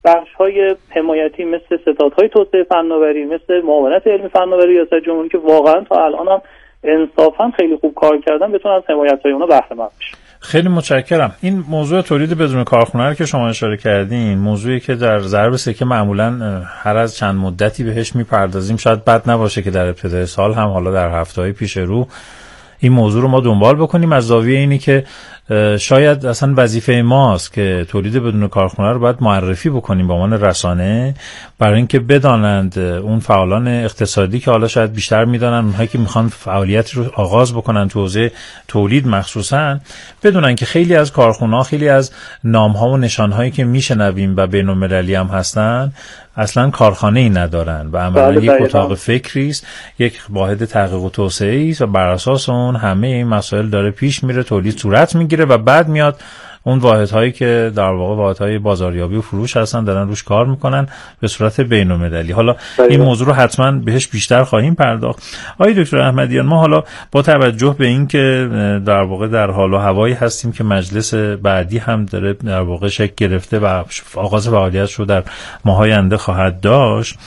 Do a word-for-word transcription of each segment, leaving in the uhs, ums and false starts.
بخش‌های حمایتی مثل ستادهای توسعه فناوری، مثل معاونت علمی فناوری ریاست جمهوری که واقعا تا الان هم انصافا خیلی خوب کار کردن بتونن از حمایت‌های اونا بهره مند بشن. خیلی متشکرم. این موضوع تولید بدون کارخونه رو که شما اشاره کردین، موضوعی که در ضرب سکه معمولا هر از چند مدتی بهش میپردازیم، شاید بد نباشه که در ابتدای سال هم حالا در هفته‌های پیش رو این موضوع رو ما دنبال بکنیم از زاویه اینی که شاید اصلا وظیفه ماست که تولید بدون کارخونه رو باید معرفی بکنیم به عنوان رسانه، برای اینکه بدانند اون فعالان اقتصادی که حالا شاید بیشتر میدانن، اونهایی که میخوان فعالیت رو آغاز بکنن تو حوزه تولید مخصوصا، بدونن که خیلی از کارخونه‌ها، خیلی از نام‌ها و نشان‌هایی که میشنویم و بین‌المللی هم هستن اصلا کارخانه‌ای ندارن و عملاً یک اتاق فکری است، یک واحد تحقیق و توسعه است و بر اساس اون همه این مسائل داره پیش میره، تولید صورت میگیره و بعد میاد اون واحدهایی که در واقع واحدهای بازاریابی و فروش هستن دارن روش کار میکنن به صورت بین‌المللی. حالا این موضوع رو حتما بهش بیشتر خواهیم پرداخت. آقای دکتر احمدیان، ما حالا با توجه به این که در واقع در حال و هوایی هستیم که مجلس بعدی هم داره در واقع شکل گرفته و آغاز فعالیتش رو در ماه‌های آینده خواهد داشت،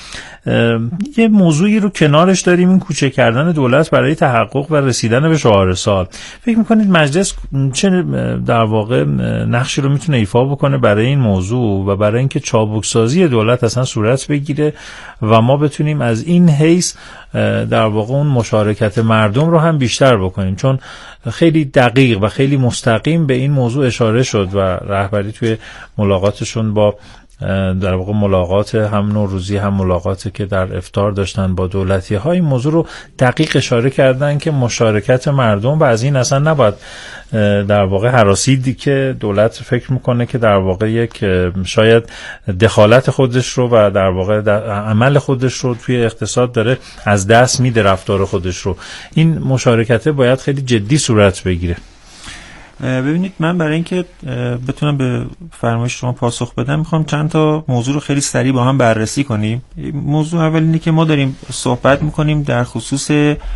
یه موضوعی رو کنارش داریم، این کوچه کردن دولت برای تحقق و رسیدن به شعار سال. فکر میکنید مجلس چه در واقع نقشی رو میتونه ایفا بکنه برای این موضوع و برای اینکه چابکسازی دولت اصلا صورت بگیره و ما بتونیم از این حیث در واقع اون مشارکت مردم رو هم بیشتر بکنیم؟ چون خیلی دقیق و خیلی مستقیم به این موضوع اشاره شد و رهبری توی ملاقاتشون با در واقع ملاقات هم نوروزی هم ملاقاتی که در افطار داشتن با دولتی ها این موضوع رو دقیق اشاره کردن که مشارکت مردم و از این اصلا نباید در واقع هراسیدی که دولت فکر میکنه که در واقع یک شاید دخالت خودش رو و در واقع در عمل خودش رو توی اقتصاد داره از دست میده، رفتار خودش رو، این مشارکت باید خیلی جدی صورت بگیره. ببینید، من برای اینکه بتونم به فرمایش شما پاسخ بدم میخوام چند تا موضوع رو خیلی سریع با هم بررسی کنیم. موضوع اول اینه که ما داریم صحبت میکنیم در خصوص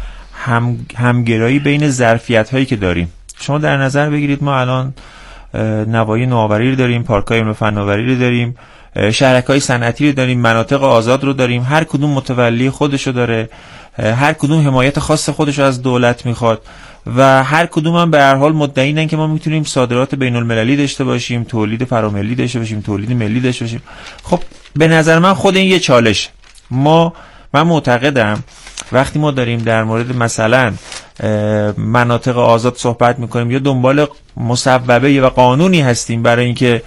هم همگرایی بین ظرفیت هایی که داریم. شما در نظر بگیرید ما الان نواحی نوآوری رو داریم، پارک‌های علم فناوری رو داریم، شهرک‌های صنعتی رو داریم، مناطق آزاد رو داریم، هر کدوم متولی خودش رو داره، هر کدوم حمایت خاص خودش رو از دولت میخواد و هر کدوم هم به هر حال مدعینن که ما میتونیم صادرات بین المللی داشته باشیم، تولید فراملی داشته باشیم، تولید ملی داشته باشیم. خب به نظر من خود این یه چالش. ما من معتقدم وقتی ما داریم در مورد مثلا مناطق آزاد صحبت میکنیم یا دنبال مصوبه و قانونی هستیم برای اینکه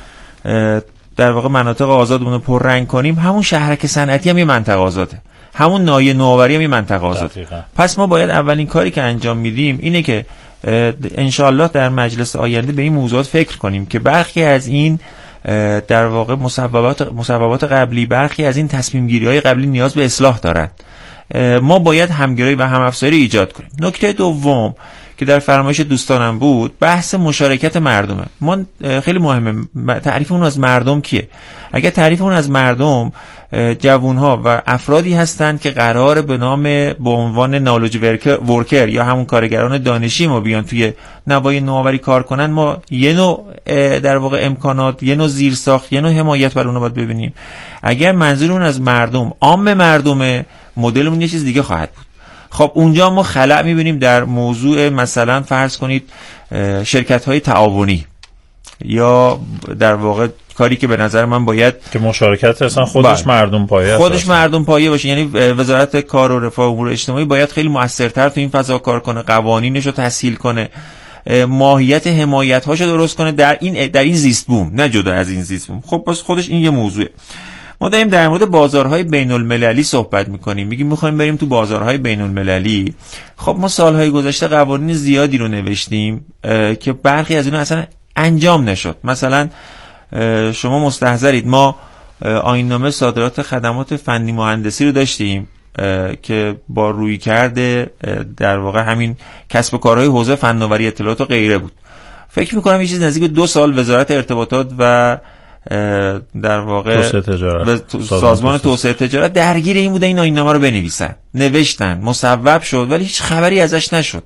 در واقع مناطق آزادمون رو پررنگ کنیم، همون شهرک صنعتی هم یه منطقه آزاده، همون ناحیه نوآوری هم یه منطقه آزاده. پس ما باید اولین کاری که انجام میدیم اینه که انشاءالله در مجلس آینده به این موضوعات فکر کنیم که برخی از این در واقع مصوبات مصوبات قبلی، برخی از این تصمیم گیری های قبلی نیاز به اصلاح دارند. ما باید همگرایی و همافزایی ایجاد کنیم. نکته دوم که در فرمایش دوستانم بود بحث مشارکت مردمه. ما خیلی مهمه تعریف اون از مردم کیه. اگر تعریف اون از مردم جوانها و افرادی هستند که قراره به نام به عنوان نالج ورکر یا همون کارگران دانشی ما بیان توی نواحی نوآوری کار کنن، ما یه نوع در واقع امکانات، یه نوع زیرساخت، یه نوع حمایت بر اونها باید ببینیم. اگر منظور اون از مردم عام مردمه، مدلمون یه چیز دیگه خواهد بود. خب اونجا ما خلأ می‌بینیم در موضوع مثلا فرض کنید شرکت‌های تعاونی یا در واقع کاری که به نظر من باید که مشارکت اصلا خودش با. مردم پایه خودش اصلا. مردم پایه باشه. یعنی وزارت کار و رفاه امور اجتماعی باید خیلی مؤثرتر تو این فضا کار کنه، قوانینش رو تسهیل کنه، ماهیت حمایت‌هاشو درست کنه در این در این زیست بوم، نه جدا از این زیست بوم. خب پس خودش این یه موضوعه. ما داریم در مورد بازارهای بین المللی صحبت میکنیم، میگیم میخوایم بریم تو بازارهای بین المللی. خب ما سالهای گذشته قوانین زیادی رو نوشتیم که برخی از اونها اصلا انجام نشد. مثلا شما مستحضرید ما آیین‌نامه صادرات خدمات فنی مهندسی رو داشتیم که با روی کرده در واقع همین کسب و کارهای حوزه فناوری اطلاعات و غیره بود. فکر میکنم یه چیز نزدیک دو سال وزارت ارتباطات و در واقع توسعه تجارت سازمان توسعه تجارت درگیر این بوده این آیین‌نامه رو بنویسن، نوشتن، مصوب شد ولی هیچ خبری ازش نشد.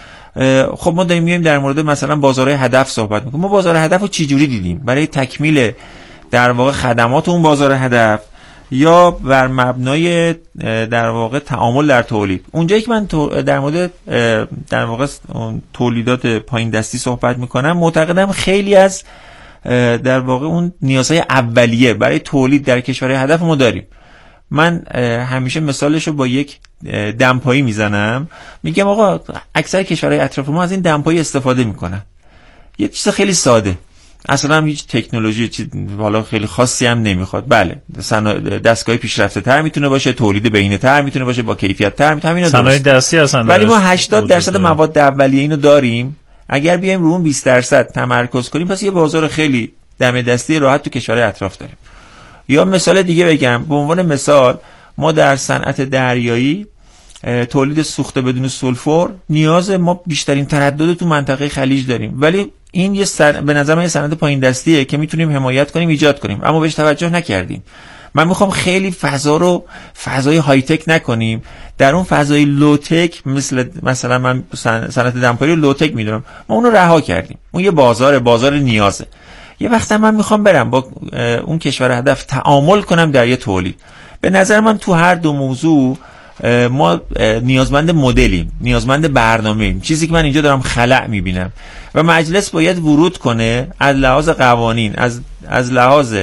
خب ما داریم میایم در مورد مثلا بازارهای هدف صحبت میکنیم. ما بازار هدف رو چی جوری دیدیم؟ برای تکمیل در واقع خدمات اون بازار هدف یا بر مبنای در واقع تعامل در تولید. اونجایی که من در مورد در واقع تولیدات پایین دستی صحبت میکنم، معتقدم خیلی از در واقع اون نیازهای اولیه برای تولید در کشورهای هدف ما داریم. من همیشه مثالش رو با یک دمپایی میزنم، میگم آقا اکثر کشورهای اطراف ما از این دمپایی استفاده میکنن. یه چیز خیلی ساده، اصلا هم هیچ تکنولوژی چیز والا خیلی خاصی هم نمیخواد. بله دستگاه پیشرفته تر میتونه باشه، تولید بهینه تر میتونه باشه، با کیفیت تر میتونه، همینا صنایع دستی هستن، ولی ما هشتاد درصد مواد اولیه اینو داریم. اگر بیایم رو اون بیست درصد تمرکز کنیم، پس یه بازار خیلی دم دستی راحت تو کشورهای اطراف داریم. یا مثال دیگه بگم، به عنوان مثال ما در صنعت دریایی تولید سوخت بدون سولفور نیاز ما بیشترین تردد تو منطقه خلیج داریم، ولی این یه سر... به نظر من یه صنعت پایین دستیه که میتونیم حمایت کنیم، ایجاد کنیم، اما بهش توجه نکردیم. من میخوام خیلی فضا رو فضای های تک نکنیم، در اون فضای لو تک، مثل مثلا من صنعت دمپایی رو لو تک میدونم، ما اون رو رها کردیم. اون یه بازار بازار نیازه. یه وقتا من میخوام برم با اون کشور هدف تعامل کنم در یه تولید. به نظر من تو هر دو موضوع ما نیازمند مدلیم، نیازمند برنامه‌ایم. چیزی که من اینجا دارم خلأ میبینم و مجلس باید ورود کنه از لحاظ قوانین، از از لحاظ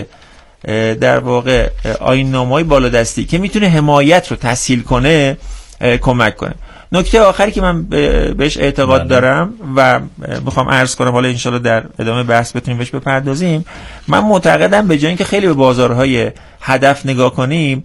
در واقع آیین‌نامه‌های بالادستی که میتونه حمایت رو تسهیل کنه کمک کنه. نکته آخری که من بهش اعتقاد بله. دارم و میخوام عرض کنم، حالا انشالله در ادامه بحث بتونیم بهش بپردازیم. من معتقدم به جای اینکه خیلی به بازارهای هدف نگاه کنیم،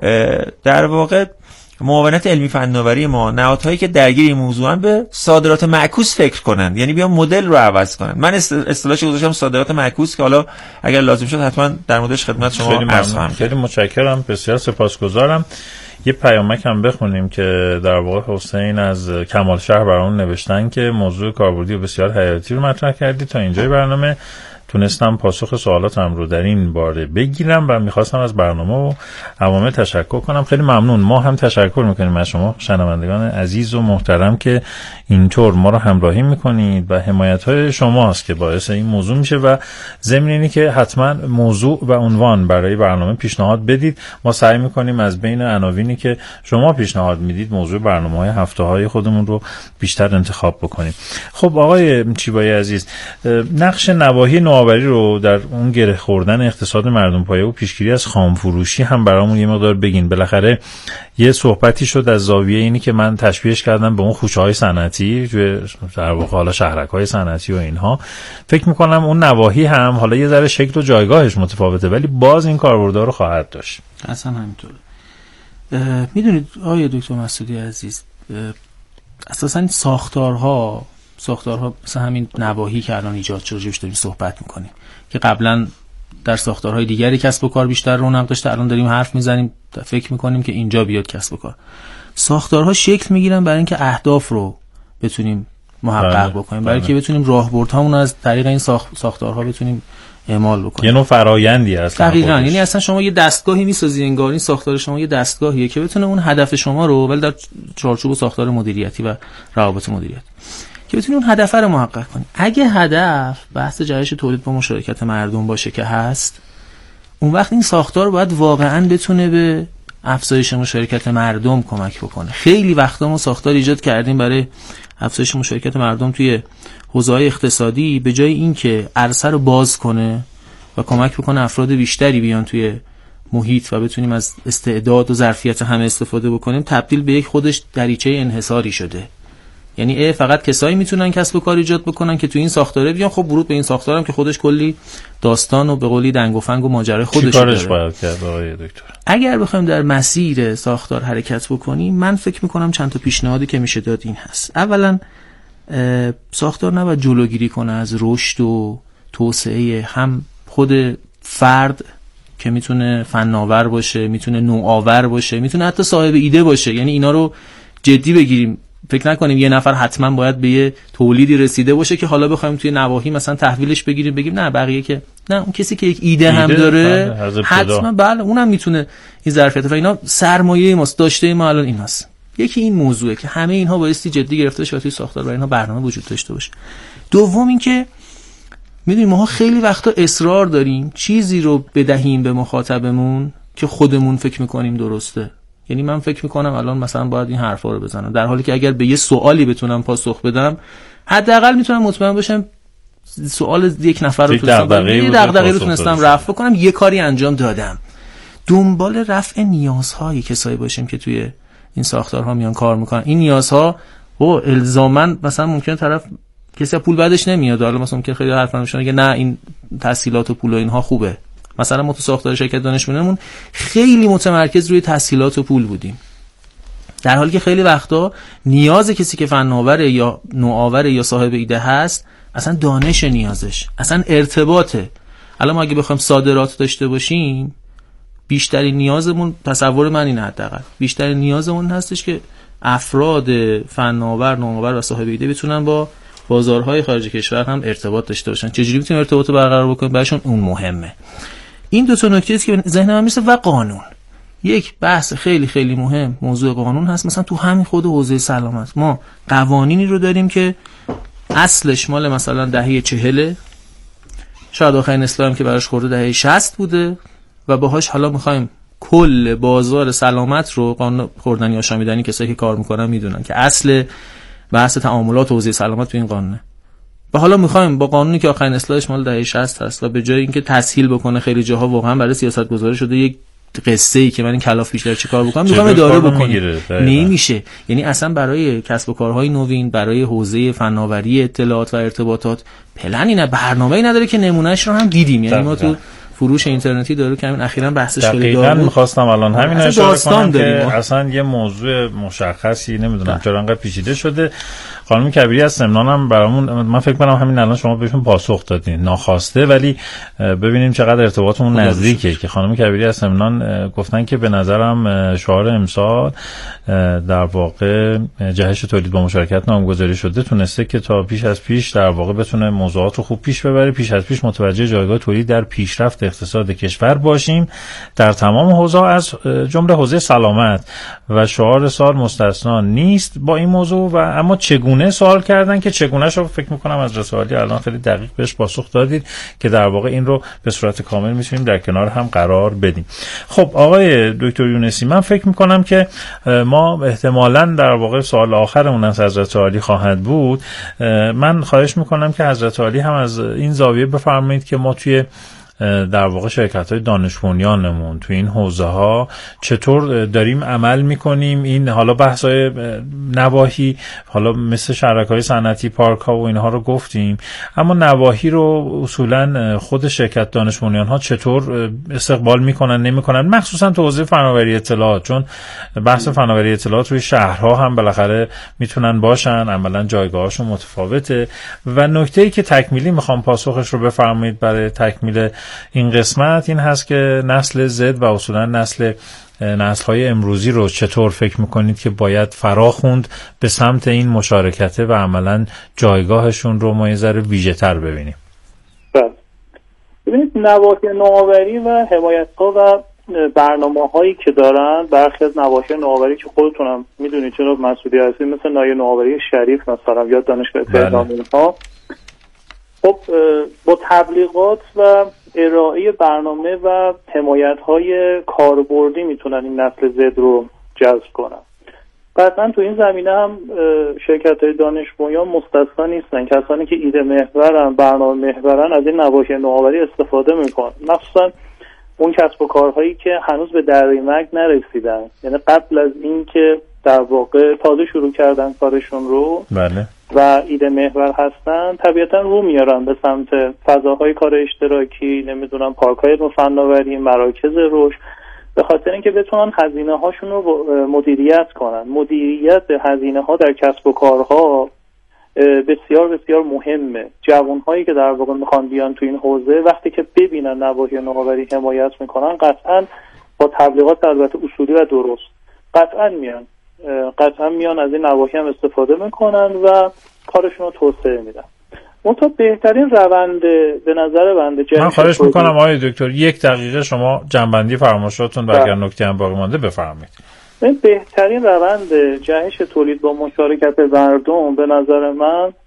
در واقع معاونت علمی فناوری ما، نهادهایی که درگیر این موضوعن، به صادرات معکوس فکر کنن، یعنی بیان مدل رو عوض کنن. من اصطلاحش گذاشتم صادرات معکوس که حالا اگر لازم شد حتما در موردش خدمت شما عرض خواهم کرد. خیلی متشکرم، بسیار سپاسگزارم. یه پیامک هم بخونیم که در واقع حسین از کمال شهر برامون نوشتن که موضوع کاربردی و بسیار حیاتی رو مطرح کردی. تا اینجای برنامه تونستم پاسخ سوالاتم رو در این باره بگیرم و میخواستم از برنامه و عوامل تشکر کنم. خیلی ممنون. ما هم تشکر میکنیم از شما شنوندگان عزیز و محترم که اینطور ما رو همراهی میکنید و حمایت های شماست که باعث این موضوع میشه و ضمن اینی که حتما موضوع و عنوان برای برنامه پیشنهاد بدید. ما سعی میکنیم از بین عناوینی که شما پیشنهاد میدید موضوع برنامه های هفته های خودمون رو بیشتر انتخاب بکنیم. خب آقای چیبایی عزیز، نقش نواحی نوآوری رو در اون گره خوردن اقتصاد مردم پایه و پیشگیری از خام فروشی هم برامون یه مقدار بگین. بالاخره یه صحبتی شد از زاویه اینی که من تشبیهش کردم به اون خوشه‌های صنعتی، در واقع حالا شهرک‌های صنعتی و اینها. فکر می‌کنم اون نواحی هم حالا یه ذره شکل و جایگاهش متفاوته، ولی باز این کاربردها رو خواهد داشت. اصلا همینطوره. میدونید آقای دکتر مسعودی عزیز، اساساً ساختارها ساختارها مثل همین نواحی که الان ایجاد شده روش داریم صحبت میکنیم که قبلا در ساختارهای دیگری کسب و کار بیشتر رونق داشته، الان داریم حرف میزنیم فکر میکنیم که اینجا بیاد کسب و کار. ساختارها شکل میگیرن برای اینکه اهداف رو بتونیم محقق بکنیم، برای اینکه بتونیم راهبردهامون از طریق این ساخت ساختارها بتونیم اعمال بکنیم. یه نوع فرآیندی هست دقیقاً. یعنی اصلا شما یه دستگاهی میسازی، انگار این ساختار شما یه دستگاهیه که بتونه اون هدف شما رو، ولی در چارچوب ساختار مدیریتی و روابط مدیریت، که بتونی اون هدف رو محقق کنی. اگه هدف بحث جهش تولید با مشارکت مردم باشه که هست، اون وقت این ساختار باید واقعاً بتونه به افزایش مشارکت مردم کمک بکنه. خیلی وقتا ما ساختار ایجاد کردیم برای افزایش مشارکت مردم توی حوزه‌های اقتصادی، به جای اینکه عرصه رو باز کنه و کمک بکنه افراد بیشتری بیان توی محیط و بتونیم از استعداد و ظرفیت همه استفاده بکنیم، تبدیل به یک خودش دریچه انحصاری شده. یعنی فقط کسایی میتونن کسب و کار ایجاد بکنن که تو این ساختاره بیان. خب ورود به این ساختارم که خودش کلی داستان و به قولی دنگ و فنگ و ماجرای خودش داره. چیکارش باید کرد آقای دکتر؟ اگر بخوایم در مسیر ساختار حرکت بکنیم، من فکر میکنم چند تا پیشنهادی که میشه داد این هست. اولا ساختار نباید جلوگیری کنه از رشد و توسعه هم خود فرد که میتونه فناور باشه، میتونه نوآور باشه، میتونه حتی صاحب ایده باشه. یعنی اینا رو جدی بگیریم، فکر نکنیم یه نفر حتما باید به یه تولیدی رسیده باشه که حالا بخوایم توی نواحی مثلا تحویلش بگیریم بگیم نه بقیه که نه، اون کسی که یک ایده, ایده هم داره حتما بله اونم میتونه این ظرفیت و اینا سرمایه ماست، داشته ما الان این هست. یکی این موضوعه که همه اینها بایستی جدی گرفته بشه و توی ساختار برای اینها برنامه وجود داشته باشه. دوم این که میدونیم ما خیلی وقتا اصرار داریم چیزی رو بدهیم به مخاطبمون که خودمون فکر میکنیم درسته. یعنی من فکر میکنم الان مثلا باید این حرفا رو بزنم، در حالی که اگر به یه سوالی بتونم پاسخ بدم حداقل میتونم مطمئن باشم سوال یک نفر رو تونستم یه دغدغه‌ای رو تونستم رفع کنم، یه کاری انجام دادم. دنبال رفع نیازهای کسایی باشیم که توی این ساختارها میان کار میکنن. این نیازها او الزاماً مثلا ممکنه طرف کسی پول بعدش نمیاد، حالا مثلا ممکنه خیلی حرفا میشن که نه این تسهیلات و پول و اینها خوبه. مثلا ما تو ساختار شرکت دانش بنیانمون خیلی متمرکز روی تسهیلات و پول بودیم، در حالی که خیلی وقتا نیاز کسی که فناوره یا نوآوره یا صاحب ایده هست اصلا دانش نیازش، اصلا ارتباطه. الان ما اگه بخوایم صادرات داشته باشیم بیشترین نیازمون، تصور من اینه حداقل بیشترین نیازمون هستش که افراد فناور، نوآور و صاحب ایده بتونن با بازارهای خارج کشور هم ارتباط داشته باشن. چجوری میتونیم ارتباط رو برقرار بکنیم؟ براشون اون مهمه. این دو تا نکته است که ذهن من میرسه. و قانون، یک بحث خیلی خیلی مهم موضوع قانون هست. مثلا تو همین خود حوزه سلامت ما قوانینی رو داریم که اصلش مال مثلا دهه چهله، شاید آخرین اسلام که براش خورده دهه شصت بوده و باهاش حالا میخوایم کل بازار سلامت رو، قانون خوردنی آشامیدنی کسایی که کار میکنن میدونن که اصل بحث تعاملات حوزه سلامت تو این قانونه، و حالا میخوایم با قانونی که آخرین اصلاحش مال دهه شصت هست و به جای اینکه تسهیل بکنه خیلی جاها واقعا برای سیاست‌گذاری شده یک قصه ای که من این کلاف بیشتر چیکار بکنم، میخوام اداره بکنم، نمیشه. یعنی اصلا برای کسب و کارهای نوین، برای حوزه فناوری اطلاعات و ارتباطات پلنی نه، برنامه‌ای نداره که نمونهش رو هم دیدیم. یعنی ما تو فروش اینترنتی داره که همین اخیراً بحثش خیلی داره. دقیقاً می‌خواستم الان همین اشاره کنم که اصلا یه موضوع مشخصی نمیدونم چرا انقدر پیچیده شده. خانم کبیری از سمنان هم برامون، من فکر کنم همین الان شما بهشون پاسخ دادین ناخواسته، ولی ببینیم چقدر ارتباطمون نزدیکه. که خانم کبیری از سمنان گفتن که به نظرم شعار امسال در واقع جهش تولید با مشارکت نامگذاری شده تونسته که تا پیش از پیش در واقع بتونه موضوعات رو خوب پیش ببره، پیش از پیش متوجه جایگاه تولید در پیشرفت اقتصاد کشور باشیم در تمام حوزه‌ها از جمله حوزه سلامت و شعار سال مستثنا نیست با این موضوع. و اما چگونه سوال کردن که چگونه‌ش رو فکر می‌کنم از رسالی الان خیلی دقیق بهش پاسخ دادید که در واقع این رو به صورت کامل می‌تونیم در کنار هم قرار بدیم. خب آقای دکتر یونسی، من فکر می‌کنم که ما احتمالاً در واقع سوال آخرمون از حضرت عالی خواهد بود. من خواهش می‌کنم که حضرت عالی هم از این زاویه بفرمایید که ما توی در واقع شرکت‌های دانش بنیانمون تو این حوزه‌ها چطور داریم عمل می‌کنیم. این حالا بحث‌های نواحی، حالا مثل شرکت‌های صنعتی، پارک‌ها و اینها رو گفتیم، اما نواحی رو اصولاً خود شرکت دانش بنیان‌ها چطور استقبال می‌کنن نمی‌کنن، مخصوصاً تو حوزه فناوری اطلاعات، چون بحث فناوری اطلاعات روی شهرها هم بالاخره میتونن باشن، عملاً جایگاهشون متفاوته. و نکته‌ای که تکمیلی می‌خوام پاسخش رو بفرمایید برای تکمیل این قسمت این هست که نسل زد و اصولا نسل نسل‌های امروزی رو چطور فکر میکنید که باید فرا خوند به سمت این مشارکته و عملا جایگاهشون رو ما یه ذره ویژه‌تر ببینیم؟ بله، ببینید نواحی نوآوری و حمایت‌ها و برنامه‌هایی که دارن، برخی از نواحی نوآوری که خودتونم میدونید چون مسئولی هستید، مثل نایه نوآوری شریف مثلا یا دانشگاه تهران ها، خب با تبلیغات و ارائه برنامه و حمایت‌های کاربردی میتونن این نسل زد رو جذب کنن. قطعا تو این زمینه هم شرکت‌های دانش بنیان مستثنا نیستن. کسانی که ایده محورن، برنامه محورن، از این نواحی نوآوری استفاده میکنن، مخصوصا اون کسب و کارهایی که هنوز به دره مرگ نرسیدن، یعنی قبل از این که در واقع تازه شروع کردن کارشون رو. بله. و ایده محور هستن، طبیعتا رو میارن به سمت فضاهای کار اشتراکی، نمیدونم پارک‌های فناوری، مراکز رشد، به خاطر اینکه بتونن هزینه هاشون رو مدیریت کنن. مدیریت هزینه ها در کسب و کارها بسیار بسیار مهمه. جوانهایی که در واقع میخوان بیان تو این حوزه، وقتی که ببینن نواحی نوآوری حمایت میکنن، قطعا با تبلیغات البته اصولی و درست قطعا میان قطعا میان از این نواحی هم استفاده میکنن و کارشون رو توسعه میدن. اون تا بهترین روند به نظر بنده من خواهش میکنم آقای دکتر یک دقیقه شما جنبندی فرمایشاتون و اگر نکته هم باقی مانده بفرمایید. بهترین روند جهش تولید با مشارکت مردم به نظر من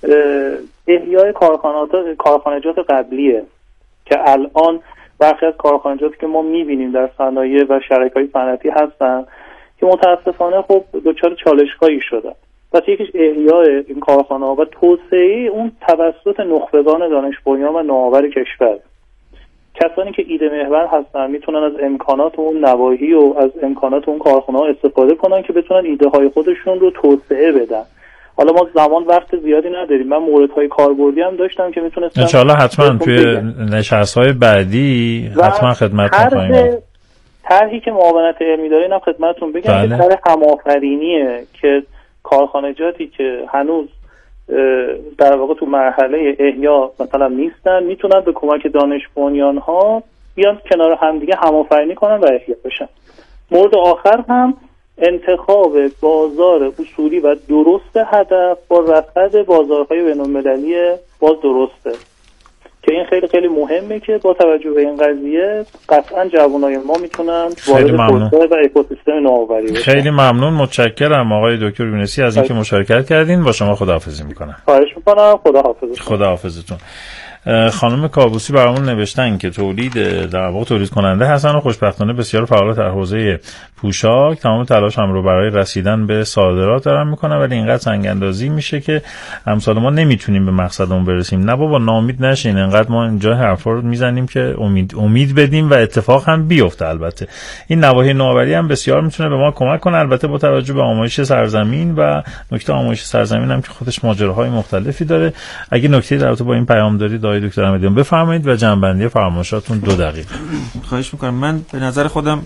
احیای کارخانجات کارخانجات قبلیه که الان برخی از کارخانجاتی که ما میبینیم در صنایع و شرکت‌های صنعتی هستن که متاسفانه خب دچار چالش‌هایی شدن. پس یکیش احیای این کارخانه‌ها و توسعه اون توسط نخبگان دانش بنیان و نوآور کشور. کسانی که ایده محور هستن میتونن از امکانات اون نواحی و از امکانات اون کارخانه‌ها استفاده کنن که بتونن ایده های خودشون رو توسعه بدن. حالا ما زمان وقت زیادی نداریم، من موردهای کاربردی هم داشتم که میتونستم ان شاءالله حتما توی نشست‌های بعدی حتما خدمت می‌کنیم. طرحی که معاونت علمی داره اینم خدمتتون بگم بله. که طرح هم‌آفرینیه که کارخانجاتی که هنوز در واقع تو مرحله احیا مثلا نیستن میتونن به کمک دانش بنیان‌ها بیان کنار هم دیگه هم‌آفرینی کنن و احیا بشن. مورد آخر هم انتخاب بازار اصولی و درست هدف با رصد بازارهای بین‌المللی باز درسته که این خیلی خیلی مهمه که با توجه به این قضیه قطعا جوانای ما میتونن وارد بازار و اکوسیستم نوآوری بشن. خیلی ممنون، متشکرم آقای دکتر یونسی از اینکه مشارکت کردین. با شما خداحافظی میکنم. خواهش میکنم. خداحافظ. خداحافظتون. خانم کابوسی برامون نوشتن که تولید در واقع تولید کننده هستن و خوشبختانه بسیار فعال در حوزه پوشاک، تمام تلاش هم رو برای رسیدن به صادرات دارن میکنن، ولی اینقدر سنگ اندازی میشه که امثال ما نمیتونیم به مقصدمون برسیم. نه بابا ناامید نشین، اینقدر ما اینجا حرفا رو میزنیم که امید امید بدیم و اتفاق هم بیفته. البته این نواحی نوآوری هم بسیار میتونه به ما کمک کنه، البته با توجه به آمایش سرزمین و نکته آمایش سرزمین هم که خودش ماجراهای مختلفی داره. اگه نکته در رابطه با این پیام دارید آقای دکتر احمدیان بفرمایید و جنبندی فرمایشاتون دو دقیقه. خواهش میکنم. من به نظر خودم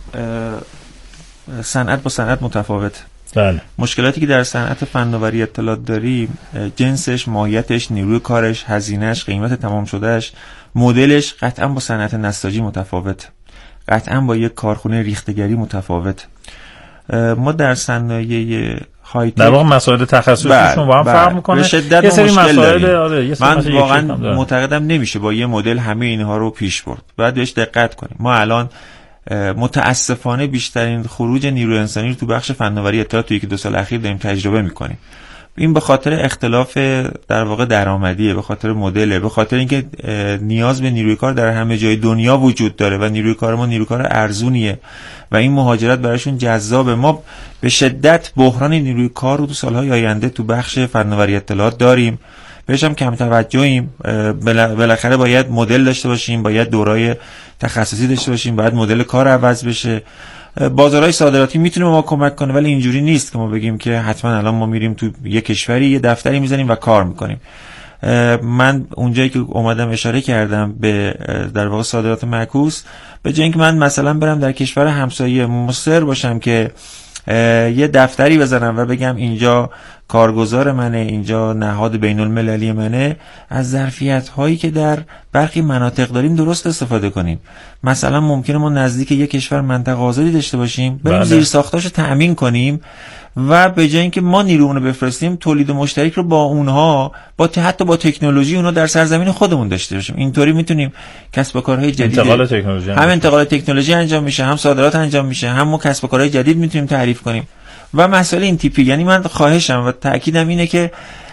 صنعت با صنعت متفاوت. بله. مشکلاتی که در صنعت فناوری اطلاعات داریم، جنسش، ماهیتش، نیروی کارش، هزینهش، قیمت تمام شدهش، مدلش قطعا با صنعت نساجی متفاوت، قطعا با یک کارخونه ریختگری متفاوت. ما در صنایع های در واقع مسائل تخصصیشون با هم فرق میکنه. یه سری مسائل آره من واقعا معتقدم نمیشه با یه مدل همه اینها رو پیش برد. باید بهش دقت کنیم. ما الان متاسفانه بیشترین خروج نیروی انسانی رو تو بخش فناوری اطلاعات توی یک دو سال اخیر داریم تجربه میکنیم. این به خاطر اختلاف در واقع درآمدیه، به خاطر مدله، به خاطر اینکه نیاز به نیروی کار در همه جای دنیا وجود داره و نیروی کار ما نیروی کار ارزونیه و این مهاجرت براشون جذابه. ما به شدت بحران نیروی کار رو تو سالهای آینده تو بخش فناوری اطلاعات داریم، بهش هم کم توجهیم. بالاخره باید مدل داشته باشیم، باید دورای تخصصی داشته باشیم، باید مدل کار عوض بشه. بازارهای صادراتی میتونه ما کمک کنه، ولی اینجوری نیست که ما بگیم که حتما الان ما میریم تو یک کشوری یه دفتری میزنیم و کار میکنیم. من اونجایی که اومدم اشاره کردم به در واقع صادرات معکوس، به جای اینکه من مثلا برم در کشور همسایه مصر باشم که یه دفتری بزنم و بگم اینجا کارگزار منه، اینجا نهاد بین المللی منه، از ظرفیت هایی که در برخی مناطق داریم درست استفاده کنیم. مثلا ممکنه ما نزدیک یک کشور منطقه آزادی داشته باشیم، بریم زیر ساختاشو تأمین کنیم و به جای اینکه ما نیرومون رو بفرستیم، تولید مشترک رو با اونها با حتی با تکنولوژی اونها در سرزمین خودمون داشته باشیم. اینطوری میتونیم کسب و کارهای جدید، انتقال تکنولوژی هم انتقال تکنولوژی انجام میشه، هم صادرات انجام میشه، هم ما کسب و کارهای جدید میتونیم تعریف کنیم و مسئله این تیپی. یعنی من خواهشم و تأکیدم اینه که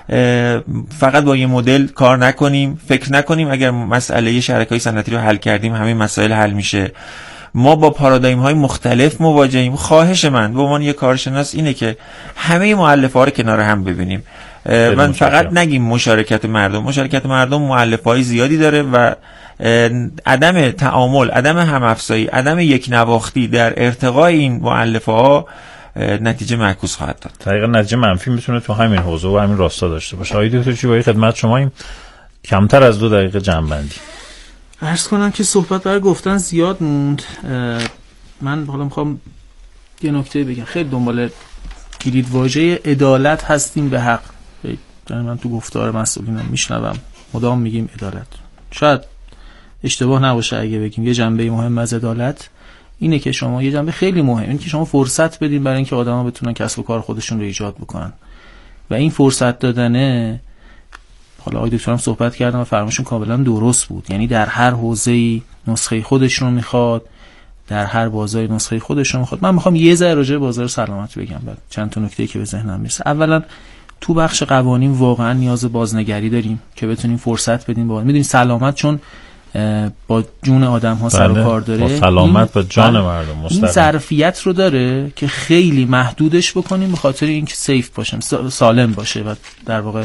فقط با یه مدل کار نکنیم، فکر نکنیم اگر مسئله شرکای صنعتی رو حل کردیم همه مسائل حل میشه. ما با پارادایم های مختلف مواجهیم. خواهش من به عنوان یک کارشناس اینه که همه مؤلفه‌ها رو کنار هم ببینیم. من فقط نگیم مشارکت مردم. مشارکت مردم مؤلفه‌های زیادی داره و عدم تعامل، عدم هم‌افزایی، عدم یک نواختی در ارتقای این مؤلفه‌ها نتیجه معکوس خواهد داد. دقیقاً نتیجه منفی میتونه تو همین حوزه و همین راستا داشته باشه. آقای دکتر چی با خدمت شما این کمتر از دو دقیقه جنبندی. عرض کنم که صحبت برای گفتن زیاد موند. من حالا میخوام یه نکته بگم. خیلی دنبال کلید واژه عدالت هستیم به حق. من تو گفتار مسئولینم میشنوم مدام میگیم عدالت. شاید اشتباه نباشه اگه بگیم یه جنبه مهم از عدالت اینه که شما یه جنبه خیلی مهم اینه که شما فرصت بدین برای اینکه آدما بتونن کسب و کار خودشون رو ایجاد بکنن و این فرصت دادنه، حالا آقای دکترم صحبت کردم و فرمایشون کاملا درست بود، یعنی در هر حوزه‌ای نسخه خودش رو میخواد، در هر بازاری نسخه خودش رو میخواد. من میخوام یه ذره راجع به بازار سلامت بگم، بعد چند تا نکته که به ذهنم میرسه. اولا تو بخش قوانین واقعا نیاز به بازنگری داریم که بتونیم فرصت بدیم. با میدونید سلامت چون با جون آدم ها سر و کار داره، با سلامت با جان مردم مستقیم این ظرفیت رو داره که خیلی محدودش بکنیم به خاطر اینکه سیف باشه، سالم باشه و در واقع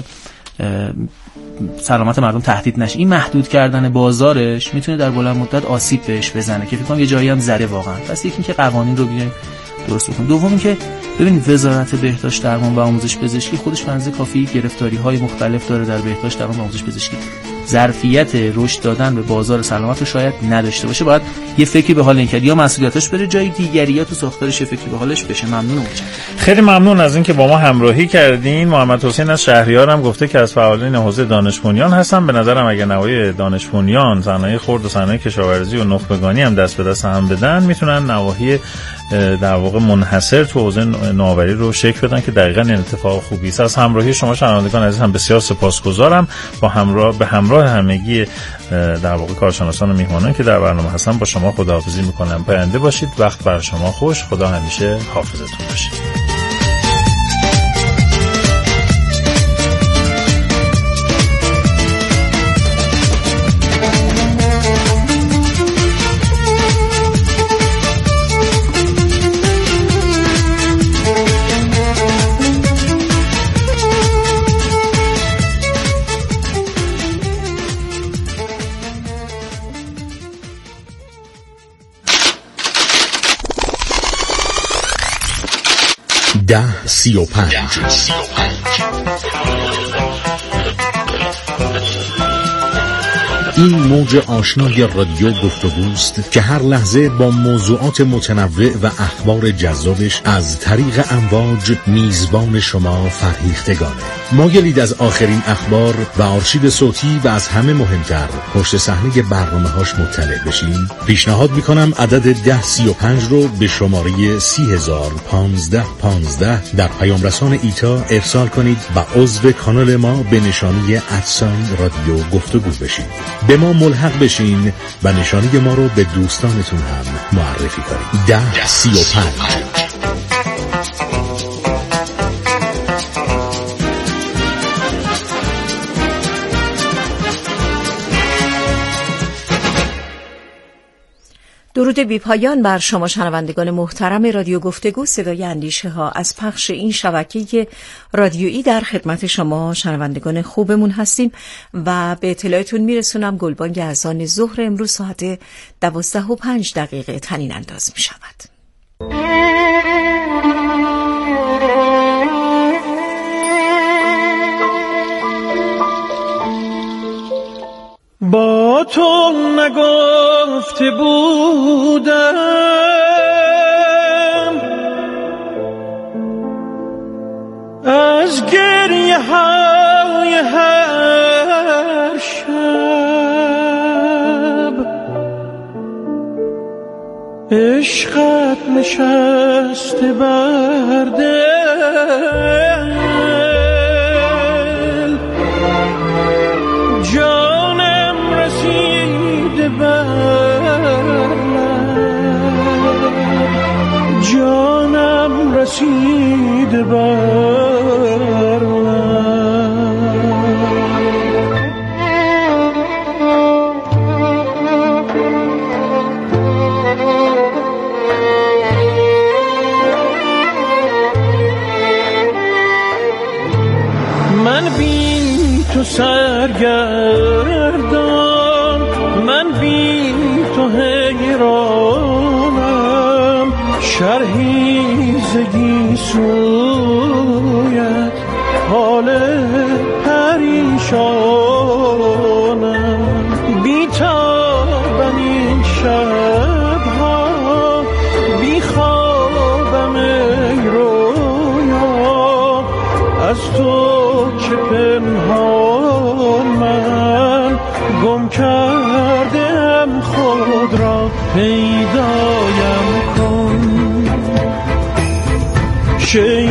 سلامت مردم تهدید نشه. این محدود کردن بازارش میتونه در بلند مدت آسیب بهش بزنه که فکر کنم یه جایی هم زره واقعا. پس یکی اینکه قوانین رو بیایم درست بکنیم. دوم اینکه ببینید وزارت بهداشت درمان و آموزش پزشکی خودش بنز کافی گرفتاری‌های مختلف داره در بهداشت درمان و آموزش پزشکی. ظرفیت رشد دادن به بازار سلامت رو شاید نداشته باشه. باید یه فکری به حال این کرد، یا مسئولیتش بره جای دیگری یا تو ساختارش فکری به حالش بشه. ممنونم. خیلی ممنون از اینکه با ما همراهی کردین. محمد حسین از شهریار هم گفته که از فعالین حوزه دانش بنیان هستن. به نظرم اگه نواحی دانش بنیان، صنایع خرد و صنایع کشاورزی و نخبگانی هم دست به دست هم بدن، میتونن نواحی در واقع منحصر تو حوزه نوآوری رو شکل بدن که دقیقاً این اتفاق خوبی است. از همراهی شما شنوندگان عزیز هم بسیار سپاسگزارم. با همراه به همراه همگی در واقع کارشناسان و میهمانان که در برنامه هستن با شما خداحافظی میکنم. پاینده باشید. وقت بر شما خوش. خدا همیشه حافظتون باشه. ده سی و پنج این موج آشنای رادیو گفتگوست که هر لحظه با موضوعات متنوع و اخبار جذابش از طریق امواج میزبان شما فرهیختگانه. مایلید از آخرین اخبار و آرشیو صوتی و از همه مهمتر پشت صحنه برنامه‌هاش مطلع بشین؟ پیشنهاد میکنم عدد ده سی و پنج رو به شماره سی هزار پانزده پانزده در پیام رسان ایتا ارسال کنید و عضو کانال ما به نشانی ادسان رادیو گفتگو بشید. به ما ملحق بشین و نشانی ما رو به دوستانتون هم معرفی کنید. ده سی و پنج. درود بی پایان بر شما شنوندگان محترم رادیو گفتگو صدای اندیشه ها. از پخش این شبکه رادیویی در خدمت شما شنوندگان خوبمون هستیم و به اطلاعتون میرسونم گلبانگ اذان ظهر امروز ساعت دوازده و پنج دقیقه طنین انداز می شود. با تو نگفته بودم از گریه های هر شب عشقت نشسته بر دل جانم رسیده بر جانم رسیده بر من بی تو سرگردان، من بی تو حیرانم، شرحی زگی سویت حال پریشانم، بی تابم این شبها، بی خوابم ای رویا، از تو که پنهان من گم کردم خود را، پیدایم کن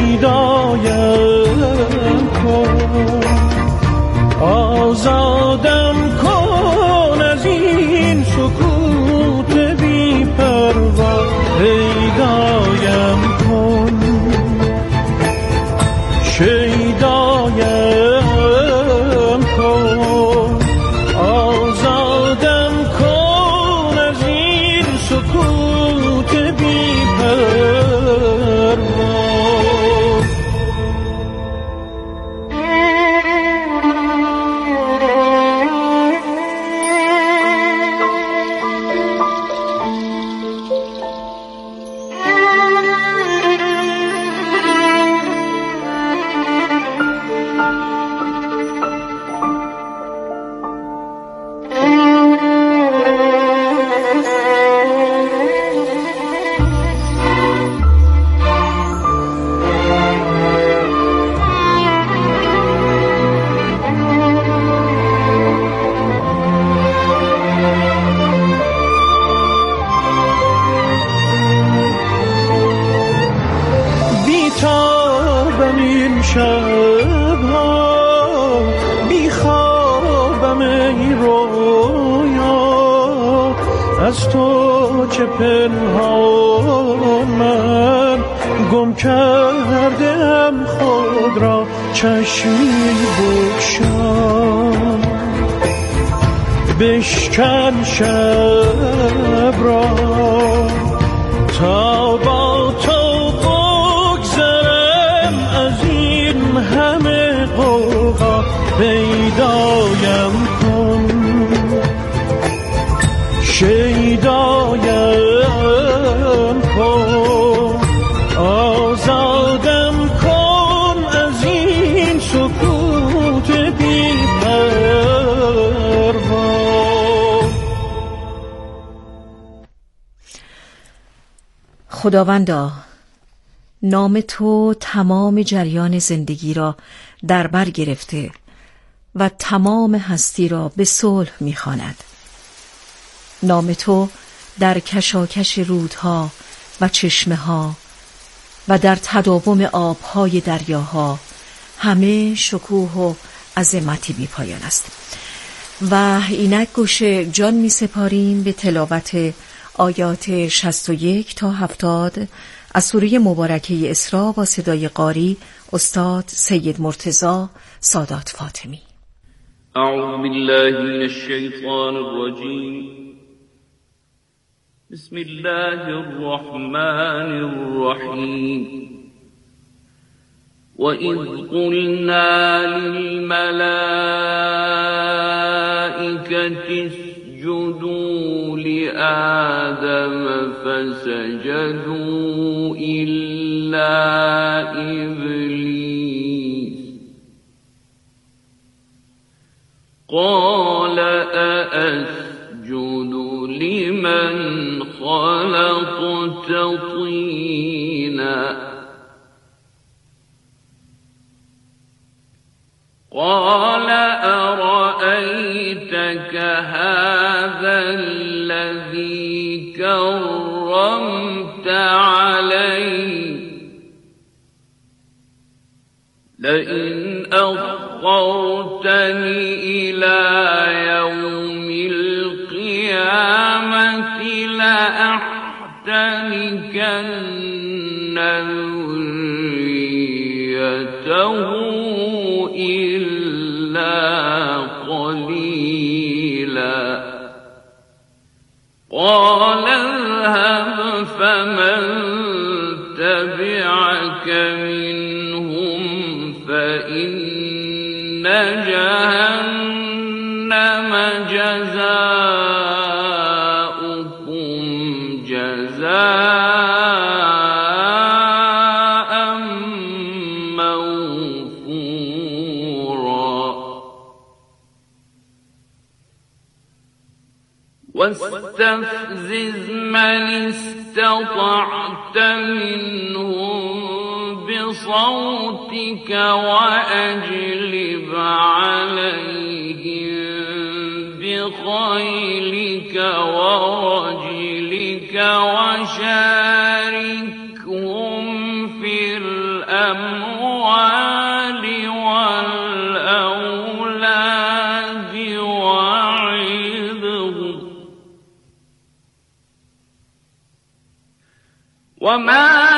شیدایم کن آزادم شبها بیخوابم ای رویا، از تو چه پنهان من گم کردم خود را، چشمی بگشا بشکن شب را تا با تو بگذرم از این همه غوغا، پیدایم کن شیدایم کن، آزادم کن از این سکوت بی پروا. خداوندا، نام تو تمام جریان زندگی را در بر گرفته و تمام هستی را به صلح می‌خواند. نام تو در کشاکش رودها و چشمه‌ها و در تداوم آب‌های دریاها همه شکوه و عظمتی بی پایان است. و اینک گوش جان می سپاریم به تلاوت آیات شصت و یک تا هفتاد از سوره مبارکه اسراء با صدای قاری استاد سید مرتضی سادات فاطمی. اعوذ بالله من الشیطان الرجیم. بسم الله الرحمن الرحیم. وَإِذْ قُلْنَا لِلْمَلَائِكَةِ اسْجُدُوا لِآدَمَ فَسَجَدُوا إِلَّا إِبْلِيسَ قَالَ أَأَسْجُدُ لِمَنْ خَلَقْتَ طِينًا قال أرأيتك هذا الذي كرمت علي لئن أخرتني إلى يوم القيامة لأحتنكن ذريته قال اذهب فمن تبعك منهم فإن جهنم جزاؤكم جزاء موفورا واستفزز من استطعت منهم بصوتك وأجلب عليهم بخيلك ورجلك وشاركهم في الأموال والأولاد وعظهم وما